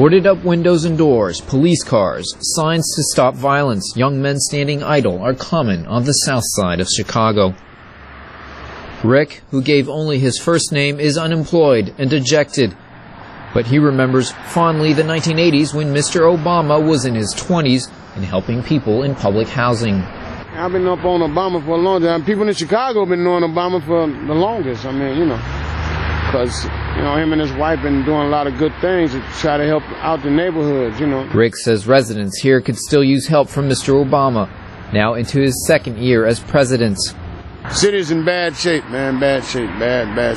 Boarded up windows and doors, police cars, signs to stop violence, young men standing idle are common on the south side of Chicago. Rick, who gave only his first name, is unemployed and dejected. But he remembers fondly the 1980s when Mr. Obama was in his 20s and helping people in public housing. I've been up on Obama for a long time. People in Chicago have been knowing Obama for the longest. I mean, because, him and his wife been doing a lot of good things to try to help out the neighborhoods, Rick says residents here could still use help from Mr. Obama, now into his second year as president. City's in bad shape, man. Bad shape, bad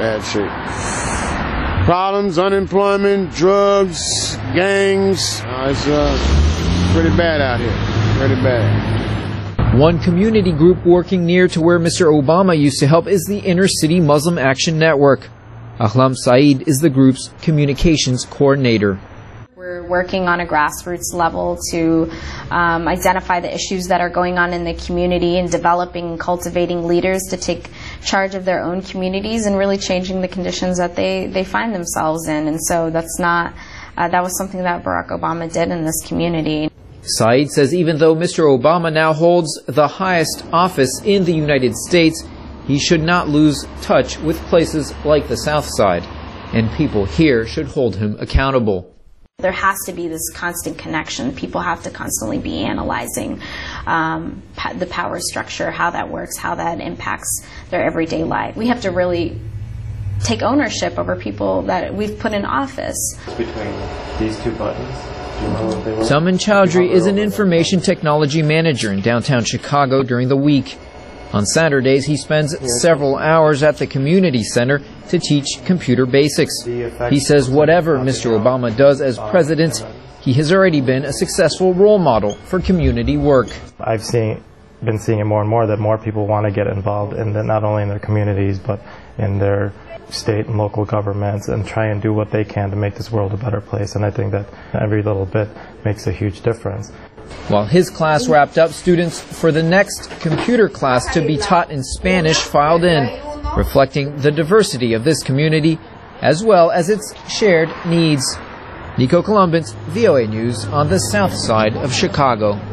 shape. Problems, unemployment, drugs, gangs. It's pretty bad out here. Pretty bad. One community group working near to where Mr. Obama used to help is the Inner City Muslim Action Network. Ahlam Saeed is the group's communications coordinator. We're working on a grassroots level to identify the issues that are going on in the community and developing and cultivating leaders to take charge of their own communities and really changing the conditions that they find themselves in. And so that was something that Barack Obama did in this community. Saeed says even though Mr. Obama now holds the highest office in the United States, he should not lose touch with places like the South Side, and people here should hold him accountable. There has to be this constant connection. People have to constantly be analyzing the power structure, how that works, how that impacts their everyday life. We have to really take ownership over people that we've put in office. Between these two buttons, do you know what they were? Salman Chowdhury is an information technology manager in downtown Chicago during the week. On Saturdays, he spends several hours at the community center to teach computer basics. He says whatever Mr. Obama does as president, he has already been a successful role model for community work. I've been seeing it more and more that more people want to get involved in not only in their communities but in their state and local governments and try and do what they can to make this world a better place. And I think that every little bit makes a huge difference. While his class wrapped up, students for the next computer class to be taught in Spanish filed in, reflecting the diversity of this community as well as its shared needs. Nico Columbus, VOA News on the south side of Chicago.